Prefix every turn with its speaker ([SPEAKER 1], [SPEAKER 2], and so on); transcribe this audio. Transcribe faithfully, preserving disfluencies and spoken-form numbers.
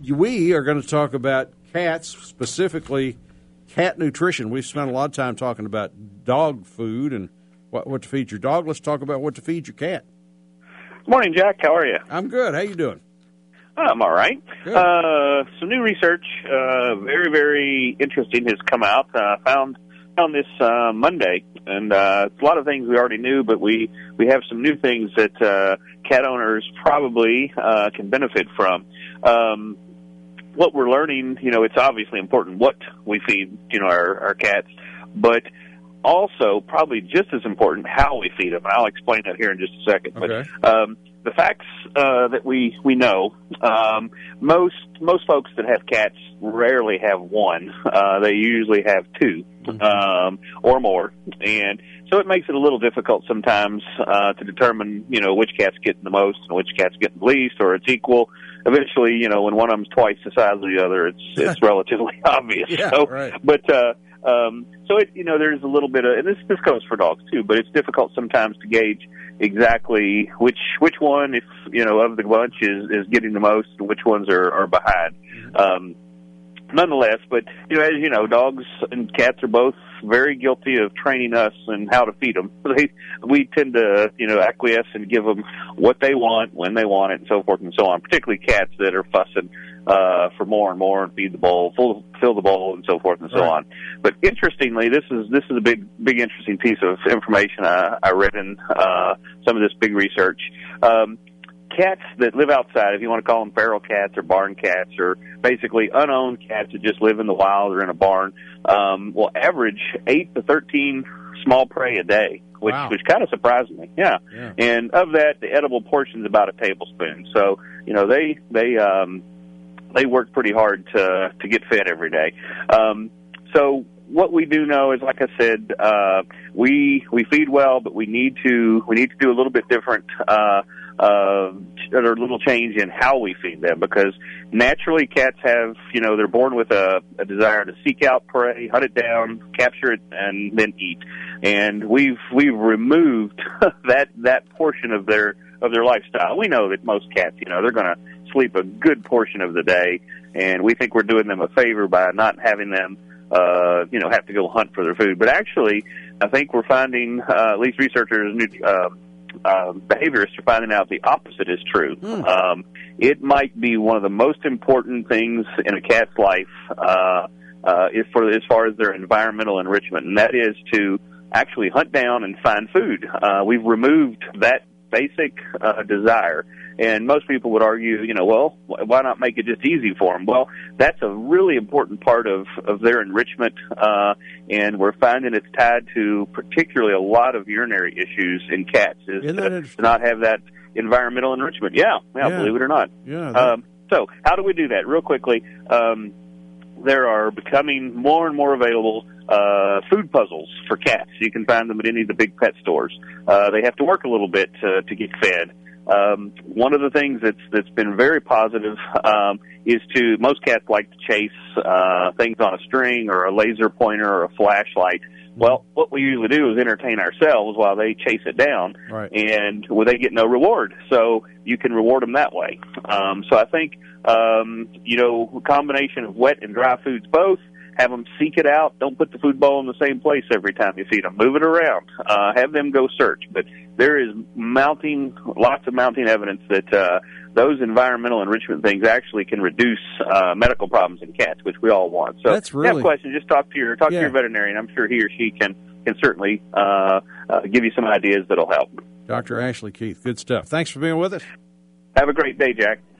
[SPEAKER 1] we are going to talk about cats, specifically cat nutrition. We've spent a lot of time talking about dog food and what, what to feed your dog. Let's talk about what to feed your cat.
[SPEAKER 2] Good morning, Jack. How are you?
[SPEAKER 1] I'm good. How you doing?
[SPEAKER 2] I'm all right. Uh, some new research, uh, very, very interesting, has come out. Uh, found found this uh, Monday, and uh, it's a lot of things we already knew, but we, we have some new things that uh, cat owners probably uh, can benefit from. Um, what we're learning, you know, it's obviously important what we feed, you know, our, our cats, but also probably just as important how we feed them. I'll explain that here in just a second.
[SPEAKER 1] Okay.
[SPEAKER 2] But um, the facts uh, that we we know, um, most most folks that have cats rarely have one. Uh, they usually have two um, or more, and so it makes it a little difficult sometimes uh, to determine, you know, which cat's getting the most and which cat's getting the least, or it's equal. Eventually, you know, when one of them's twice the size of the other, it's it's relatively obvious.
[SPEAKER 1] Yeah,
[SPEAKER 2] so,
[SPEAKER 1] right.
[SPEAKER 2] But uh, um, so it, you know, there's a little bit of, and this this goes for dogs too. But it's difficult sometimes to gauge exactly which which one, if you know, of the bunch is is getting the most, and which ones are are behind. Um, nonetheless, but you know, as you know, dogs and cats are both very guilty of training us and how to feed them. They, we tend to, you know, acquiesce and give them what they want, when they want it, and so forth and so on, particularly cats that are fussing uh, for more and more and feed the bowl, full, fill the bowl, and so forth and so
[SPEAKER 1] right.
[SPEAKER 2] on. But interestingly, this is this is a big, big interesting piece of information I, I read in uh, some of this big research. Um, Cats that live outside, if you want to call them feral cats or barn cats, or basically unowned cats that just live in the wild or in a barn, um, will average eight to thirteen small prey a day, which
[SPEAKER 1] wow.
[SPEAKER 2] which kind of surprised me. Yeah.
[SPEAKER 1] yeah,
[SPEAKER 2] and of that, the edible portion is about a tablespoon. So you know they they um, they work pretty hard to to get fed every day. Um, so. What we do know is, like I said, uh, we we feed well, but we need to we need to do a little bit different, uh, uh, or a little change in how we feed them, because naturally cats have, you know, they're born with a, a desire to seek out prey, hunt it down, capture it, and then eat. And we've we've removed that that portion of their of their lifestyle. We know that most cats, you know, they're going to sleep a good portion of the day, and we think we're doing them a favor by not having them. Uh, you know, have to go hunt for their food. But actually, I think we're finding, uh, at least researchers, uh, uh, behaviorists are finding out the opposite is true. Mm. Um, it might be one of the most important things in a cat's life uh, uh, is for as far as their environmental enrichment, and that is to actually hunt down and find food. Uh, we've removed that basic uh, desire. And most people would argue, you know, well, why not make it just easy for them? Well, that's a really important part of, of their enrichment, uh, and we're finding it's tied to particularly a lot of urinary issues in cats, is
[SPEAKER 1] Isn't
[SPEAKER 2] to,
[SPEAKER 1] that
[SPEAKER 2] to not have that environmental enrichment. Yeah, yeah,
[SPEAKER 1] yeah.
[SPEAKER 2] believe it or not.
[SPEAKER 1] Yeah. That...
[SPEAKER 2] Um, so how do we do that? Real quickly, um, there are becoming more and more available uh, food puzzles for cats. You can find them at any of the big pet stores. Uh, they have to work a little bit to, to get fed. Um, one of the things that's that's been very positive um, is to most cats like to chase uh, things on a string or a laser pointer or a flashlight. Well, what we usually do is entertain ourselves while they chase it down,
[SPEAKER 1] right.
[SPEAKER 2] and well, they get no reward. So you can reward them that way. Um, so I think um, you know, a combination of wet and dry foods both. Have them seek it out. Don't put the food bowl in the same place every time you feed them. Move it around. Uh, have them go search. But there is mounting, lots of mounting evidence that uh, those environmental enrichment things actually can reduce uh, medical problems in cats, which we all want. So
[SPEAKER 1] That's really...
[SPEAKER 2] if you have questions, just talk to your talk
[SPEAKER 1] yeah.
[SPEAKER 2] to your veterinarian. I'm sure he or she can can certainly uh, uh, give you some ideas that'll help.
[SPEAKER 1] Doctor Ashley Keith, good stuff. Thanks for being with us.
[SPEAKER 2] Have a great day, Jack.